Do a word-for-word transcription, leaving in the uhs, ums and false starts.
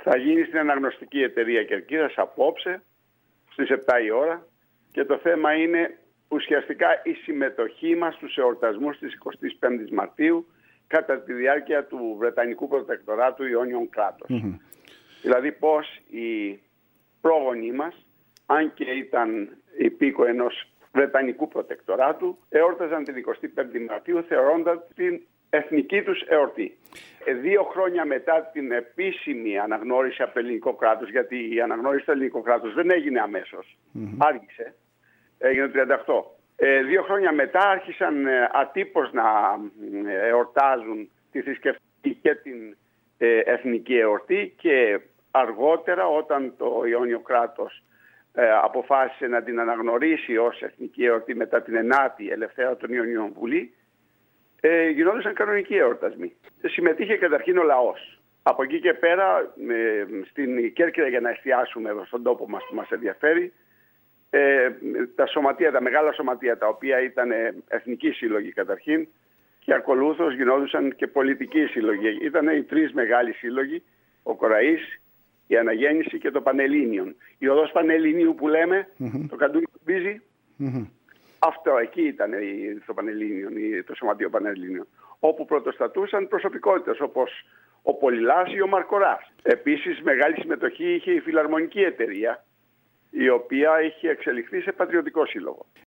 Θα γίνει στην αναγνωστική εταιρεία Κερκίδας απόψε στις επτά η ώρα και το θέμα είναι ουσιαστικά η συμμετοχή μας στους εορτασμούς της εικοστής πέμπτης Μαρτίου κατά τη διάρκεια του Βρετανικού Προτεκτοράτου Ιόνιον Κράτος. Mm-hmm. Δηλαδή πώς οι πρόγονοί μας, αν και ήταν υπήκο ενός Βρετανικού Προτεκτοράτου, εόρταζαν την εικοστή πέμπτη Μαρτίου θεωρώντας την εθνική τους εορτή. Ε, δύο χρόνια μετά την επίσημη αναγνώριση από το ελληνικό κράτος, γιατί η αναγνώριση του ελληνικού κράτους δεν έγινε αμέσως, mm-hmm. άργησε, έγινε το τριάντα οκτώ. Ε, δύο χρόνια μετά άρχισαν ε, ατύπως να ε, εορτάζουν τη θρησκευτική και την ε, εθνική εορτή και αργότερα όταν το Ιόνιο κράτος ε, αποφάσισε να την αναγνωρίσει ως εθνική εορτή μετά την ενάτη ελευθέρα των Ιωνίων Βουλή, ε, γινόντουσαν κανονικοί εορτασμοί. Συμμετείχε καταρχήν ο λαός. Από εκεί και πέρα ε, στην Κέρκυρα, για να εστιάσουμε στον τόπο μας που μας ενδιαφέρει, Ε, τα σωματεία, τα μεγάλα σωματεία, τα οποία ήταν εθνικοί σύλλογοι καταρχήν και ακολούθως γινόντουσαν και πολιτικοί σύλλογοι. Ήταν οι τρεις μεγάλοι σύλλογοι, ο Κοραής, η Αναγέννηση και το Πανελλήνιον. Η οδός Πανελληνίου που λέμε, mm-hmm. το Καντούνι του Μπίζη, mm-hmm. αυτό εκεί ήταν το Πανελλήνιον, το σωματείο Πανελλήνιον, όπου πρωτοστατούσαν προσωπικότητες όπως ο Πολυλάς ή ο Μαρκοράς. Επίσης μεγάλη συμμετοχή είχε η Φιλαρμονική Εταιρεία, η οποία είχε εξελιχθεί σε πατριωτικό σύλλογο.